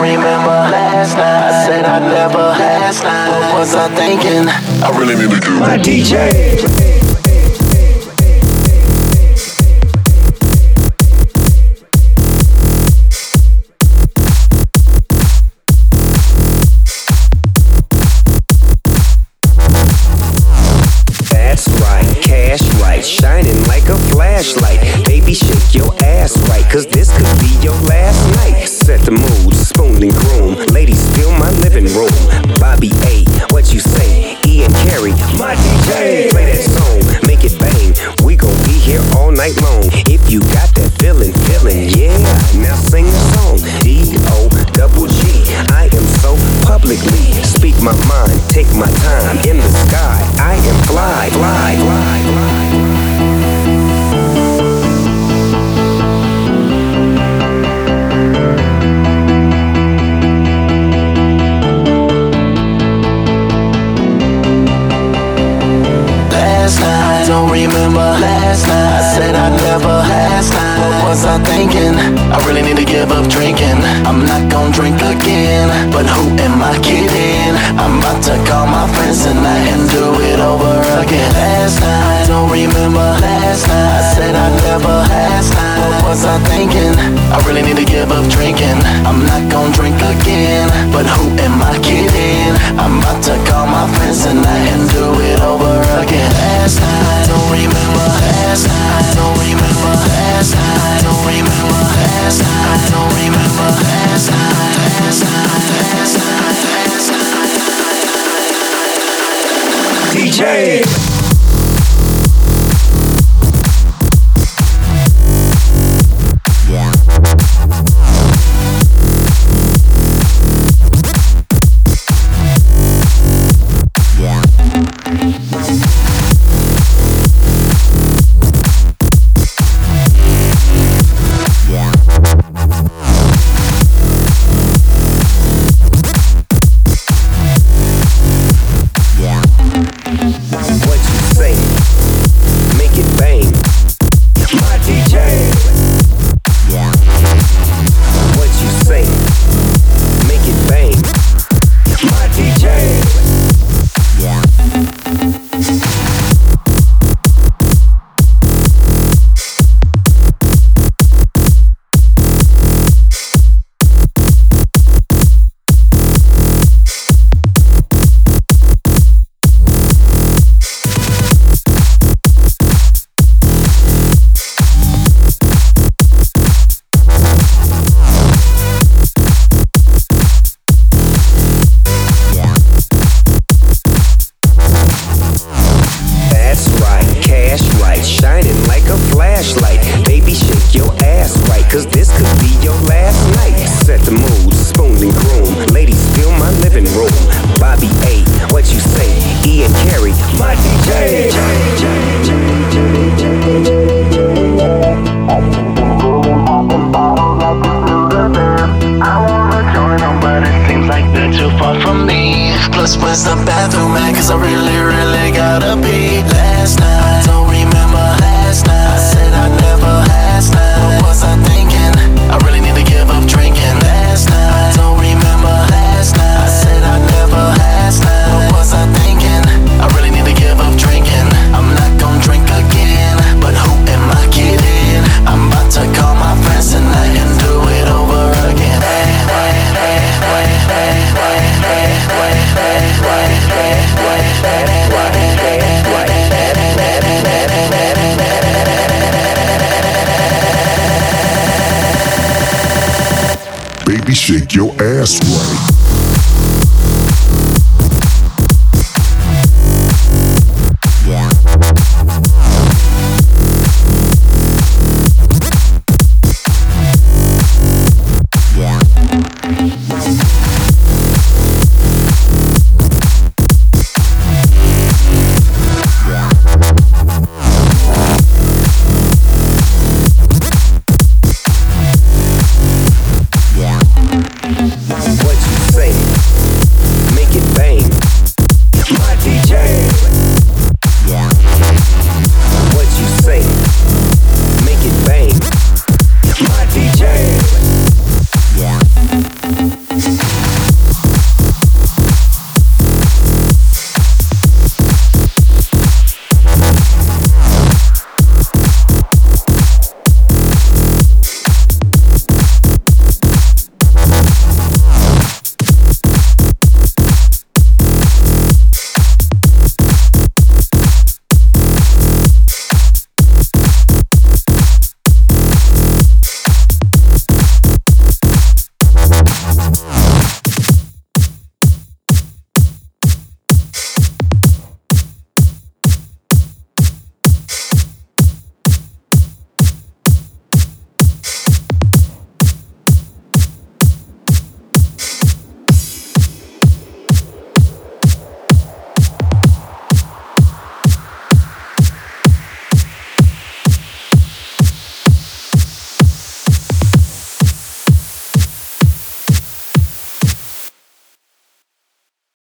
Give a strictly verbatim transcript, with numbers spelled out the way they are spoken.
remember last night. I said I'd never last night. What was I thinking? I really need to do my D J. Shining like a flashlight. Baby, shake your ass right, cause this could be your last night. Set the mood, spoon and groom. Ladies, fill my living room. Bobby A, what you say? Ian Carey, my D J. Play that song, make it bang. We gon' be here all night long. If you got that feeling, feeling, yeah. Now sing the song. D O double G. I am so publicly. Speak my mind, take my time. In the sky, I am fly, fly, fly, fly. Don't remember last night. I said I'd never last night. What was I thinking? I really need to give up drinking. I'm not gon' drink again, but who am I kidding? I'm about to call my friends tonight and do it over again. Last night, don't remember last night. I said I'd never last night. What was I thinking? I really need to give up drinking. I'm not gon' drink again, but who am I kidding? I'm about to call my friends tonight and do it over again. Last night, don't remember last night. Don't remember last night. Don't remember last night. Don't remember last night. Last night, last night, last night. D J. Where's the bathroom at? Cause I really, really gotta pee. Last night, don't remember last night. I said I'd never last night. What was I thinking? I really need to give up drinking. Last night, don't remember last night. I said I'd never last night. What was I thinking? I really need to give up drinking. I'm not gon' drink again, but who am I kidding? I'm about to call my friends tonight and do it over again. Baby, shake your ass right.